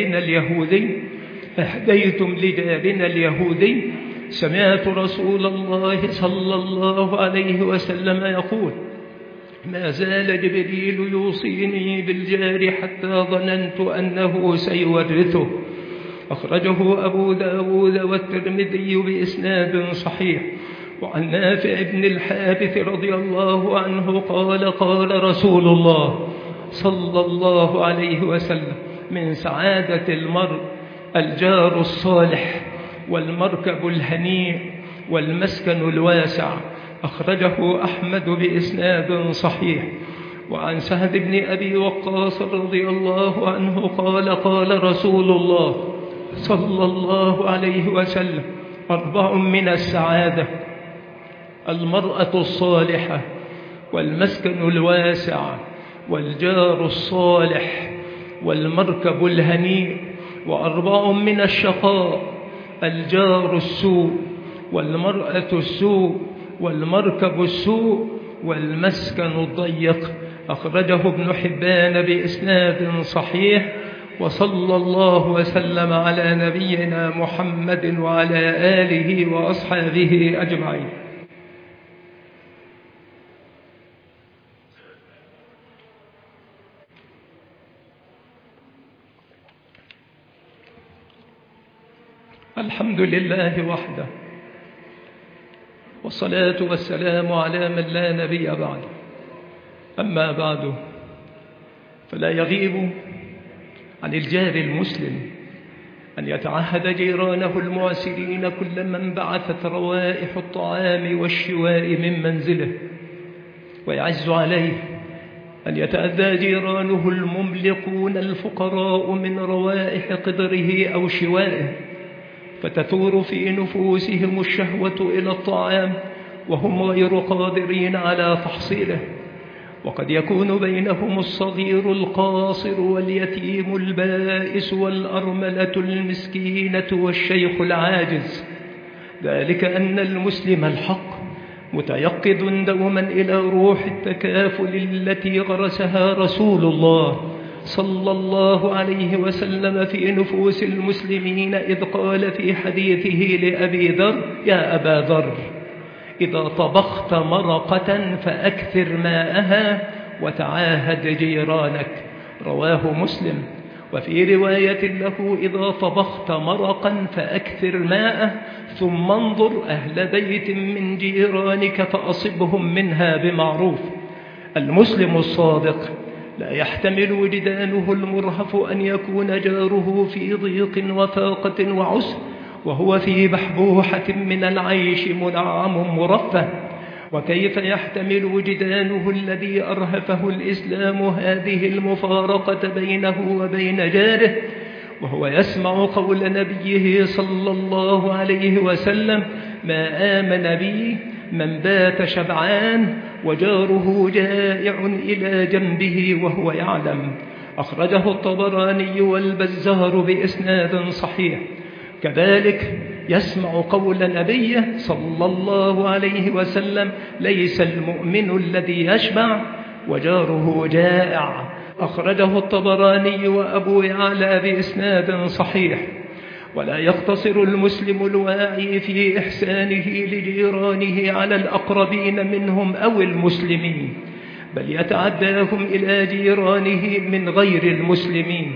لجارنا اليهودي. سمعت رسول الله صلى الله عليه وسلم يقول: ما زال جبريل يوصيني بالجار حتى ظننت أنه سيورثه. أخرجه أبو داود والترمذي بإسناد صحيح. وعن نافع بن الحارث رضي الله عنه قال: قال رسول الله صلى الله عليه وسلم: من سعادة المرء الجار الصالح والمركب الهنيء والمسكن الواسع. أخرجه أحمد بإسناد صحيح. وعن سعد بن أبي وقاص رضي الله عنه قال: قال رسول الله صلى الله عليه وسلم: 4 من السعادة: المرأة الصالحة والمسكن الواسع والجار الصالح والمركب الهنيء. 4 من الشقاء: الجار السوء والمرأة السوء والمركب السوء والمسكن الضيق. أخرجه ابن حبان بإسناد صحيح. وصلى الله وسلم على نبينا محمد وعلى آله وأصحابه أجمعين. الحمد لله وحده، والصلاة والسلام على من لا نبي بعده. أما بعد، فلا يغيب عن الجار المسلم أن يتعهد جيرانه المعسرين كل من بعثت روائح الطعام والشواء من منزله، ويعز عليه أن يتأذى جيرانه المملقون الفقراء من روائح قدره أو شوائه، فتثور في نفوسهم الشهوة إلى الطعام وهم غير قادرين على تحصيله. وقد يكون بينهم الصغير القاصر واليتيم البائس والأرملة المسكينة والشيخ العاجز. ذلك أن المسلم الحق متيقظ دوما إلى روح التكافل التي غرسها رسول الله صلى الله عليه وسلم في نفوس المسلمين، إذ قال في حديثه لأبي ذر: يا أبا ذر، إذا طبخت مرقة فأكثر ماءها وتعاهد جيرانك. رواه مسلم. وفي رواية له: إذا طبخت مرقا فأكثر ماءه ثم انظر أهل بيت من جيرانك فأصبهم منها بمعروف. المسلم الصادق لا يحتمل وجدانه المرهف أن يكون جاره في ضيق وفاقة وعسر وهو في بحبوحة من العيش منعم مرفه. وكيف يحتمل وجدانه الذي أرهفه الإسلام هذه المفارقة بينه وبين جاره وهو يسمع قول نبيه صلى الله عليه وسلم: ما آمن بي من بات شبعان وجاره جائع إلى جنبه وهو يعلم. أخرجه الطبراني والبزار بإسناد صحيح. كذلك يسمع قول نبيه صلى الله عليه وسلم: ليس المؤمن الذي يشبع وجاره جائع. أخرجه الطبراني وأبو يعلى بإسناد صحيح. ولا يقتصر المسلم الواعي في إحسانه لجيرانه على الأقربين منهم أو المسلمين، بل يتعداهم إلى جيرانه من غير المسلمين.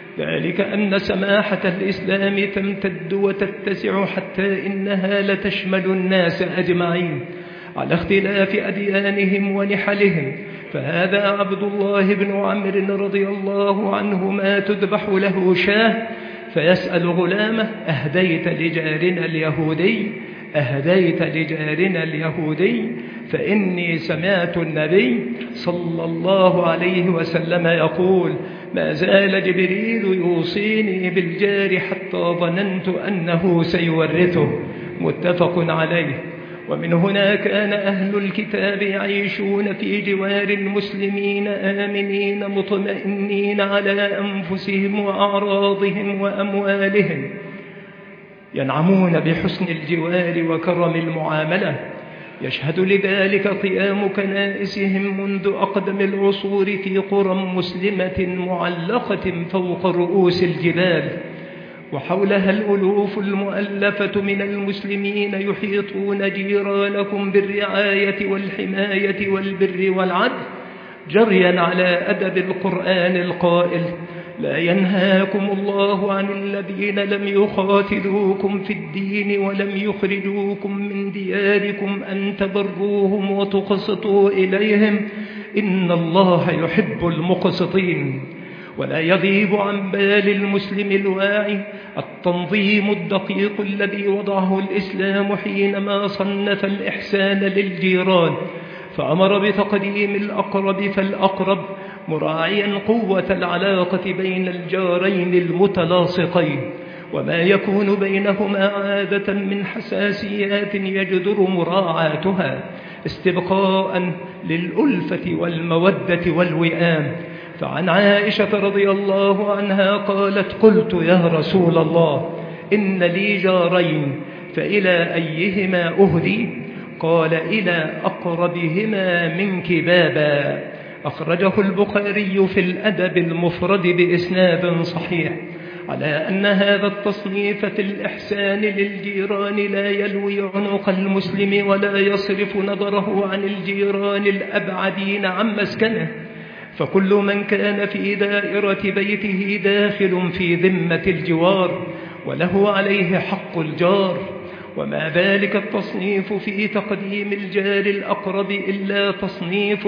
ذلك أن سماحة الإسلام تمتد وتتسع حتى إنها لتشمل الناس أجمعين على اختلاف أديانهم ونحلهم. فهذا عبد الله بن عمرو رضي الله عنهما تذبح له شاة فيسأل غلامه: أهديت لجارنا اليهودي؟ أهديت لجارنا اليهودي؟ فإني سمعت النبي صلى الله عليه وسلم يقول: ما زال جبريل يوصيني بالجار حتى ظننت أنه سيورثه. متفق عليه. ومن هنا كان أهل الكتاب يعيشون في جوار المسلمين آمنين مطمئنين على أنفسهم وأعراضهم وأموالهم، ينعمون بحسن الجوار وكرم المعاملة. يشهد لذلك قيام كنائسهم منذ أقدم العصور في قرى مسلمة معلقة فوق رؤوس الجبال، وحولها الألوف المؤلفة من المسلمين يحيطون جيرانكم بالرعاية والحماية والبر والعدل، جريا على أدب القرآن القائل: لا ينهاكم الله عن الذين لم يقاتلوكم في الدين ولم يخرجوكم من دياركم أن تبروهم وتقسطوا إليهم إن الله يحب المقسطين. ولا يغيب عن بال المسلم الواعي التنظيم الدقيق الذي وضعه الإسلام حينما صنف الإحسان للجيران، فأمر بتقديم الأقرب فالأقرب، مراعيا قوة العلاقة بين الجارين المتلاصقين، وما يكون بينهما عادة من حساسيات يجدر مراعاتها استبقاء للألفة والمودة والوئام. فعن عائشة رضي الله عنها قالت: قلت يا رسول الله إن لي جارين فإلى أيهما أهدي؟ قال: إلى أقربهما منك بابا. أخرجه البخاري في الأدب المفرد بإسناد صحيح، على أن هذا التصنيف في الإحسان للجيران لا يلوي عنق المسلم ولا يصرف نظره عن الجيران الأبعدين عن مسكنه، فكل من كان في دائرة بيته داخل في ذمة الجوار وله عليه حق الجار. وما ذلك التصنيف في تقديم الجار الأقرب إلا تصنيف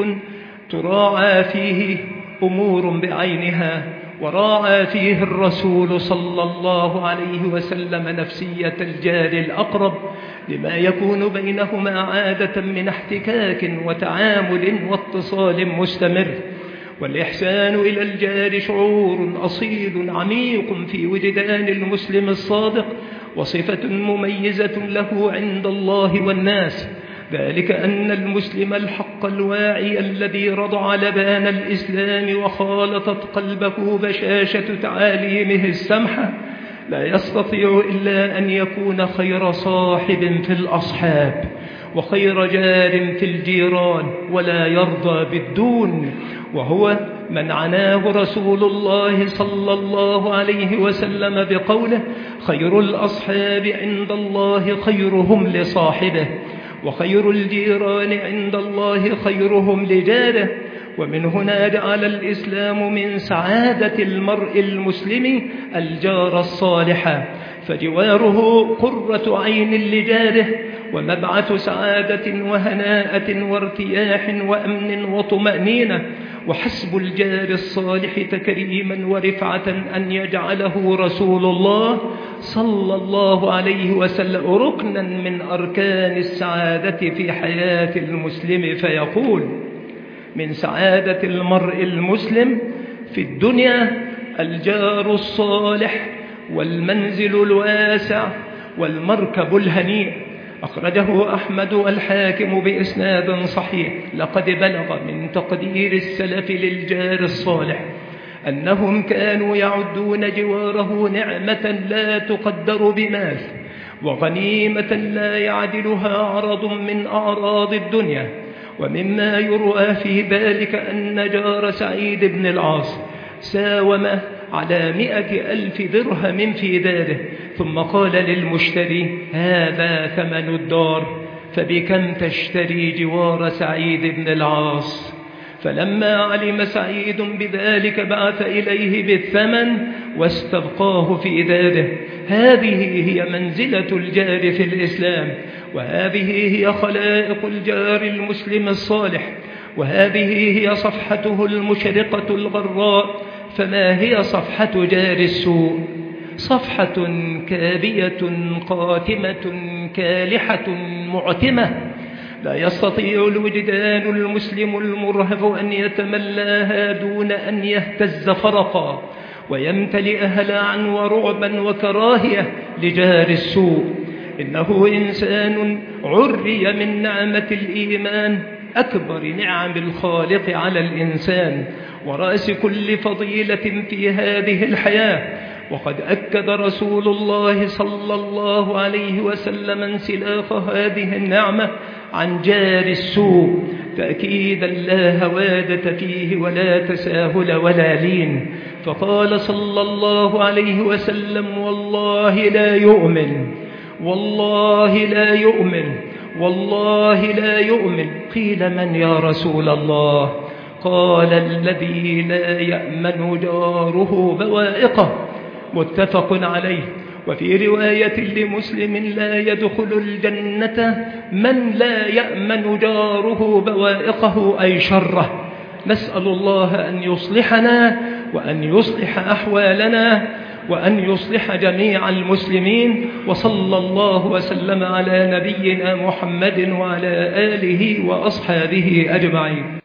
تراعى فيه أمور بعينها، وراعى فيه الرسول صلى الله عليه وسلم نفسية الجار الأقرب لما يكون بينهما عادة من احتكاك وتعامل واتصال مستمر. والإحسان إلى الجار شعور أصيل عميق في وجدان المسلم الصادق، وصفة مميزة له عند الله والناس، ذلك أن المسلم الحق الواعي الذي رضع لبان الإسلام وخالطت قلبه بشاشة تعاليمه السمحة لا يستطيع إلا أن يكون خير صاحب في الأصحاب وخير جار في الجيران، ولا يرضى بالدون، وهو من عناه رسول الله صلى الله عليه وسلم بقوله: خير الأصحاب عند الله خيرهم لصاحبه، وخير الجيران عند الله خيرهم لجاره. ومن هنا جعل الإسلام من سعادة المرء المسلم الجار الصالح، فجواره قرة عين لجاره ومبعث سعادة وهناءة وارتياح وأمن وطمأنينة. وحسب الجار الصالح تكريما ورفعة أن يجعله رسول الله صلى الله عليه وسلم ركنا من أركان السعادة في حياة المسلم، فيقول: من سعادة المرء المسلم في الدنيا الجار الصالح والمنزل الواسع والمركب الهنيء. أخرجه أحمد والحاكم بإسناد صحيح. لقد بلغ من تقدير السلف للجار الصالح أنهم كانوا يعدون جواره نعمة لا تقدر بمال، وغنيمة لا يعدلها عرض من أعراض الدنيا. ومما يروى في ذلك أن جار سعيد بن العاص ساوم على 100,000 درهم في داره، ثم قال للمشتري: هذا ثمن الدار، فبكم تشتري جوار سعيد بن العاص؟ فلما علم سعيد بذلك بعث إليه بالثمن واستبقاه في داره. هذه هي منزلة الجار في الإسلام، وهذه هي خلائق الجار المسلم الصالح، وهذه هي صفحته المشرقة الغراء. فما هي صفحة جار السوء؟ صفحة كابية قاتمة كالحة معتمة، لا يستطيع الوجدان المسلم المرهف أن يتملاها دون أن يهتز فرقا ويمتلئ هلعا ورعبا وكراهية لجار السوء. إنه إنسان عري من نعمة الإيمان، أكبر نعم الخالق على الإنسان ورأس كل فضيلة في هذه الحياة. وقد أكد رسول الله صلى الله عليه وسلم انسلاخ هذه النعمة عن جار السوء تأكيدا لا هوادة فيه ولا تساهل ولا لين، فقال صلى الله عليه وسلم: والله لا يؤمن، والله لا يؤمن، والله لا يؤمن. قيل: من يا رسول الله؟ قال: الذي لا يأمن جاره بوائقه. متفق عليه. وفي رواية لمسلم: لا يدخل الجنة من لا يأمن جاره بوائقه أي شره. نسأل الله أن يصلحنا وأن يصلح أحوالنا وأن يصلح جميع المسلمين. وصلى الله وسلم على نبينا محمد وعلى آله وأصحابه أجمعين.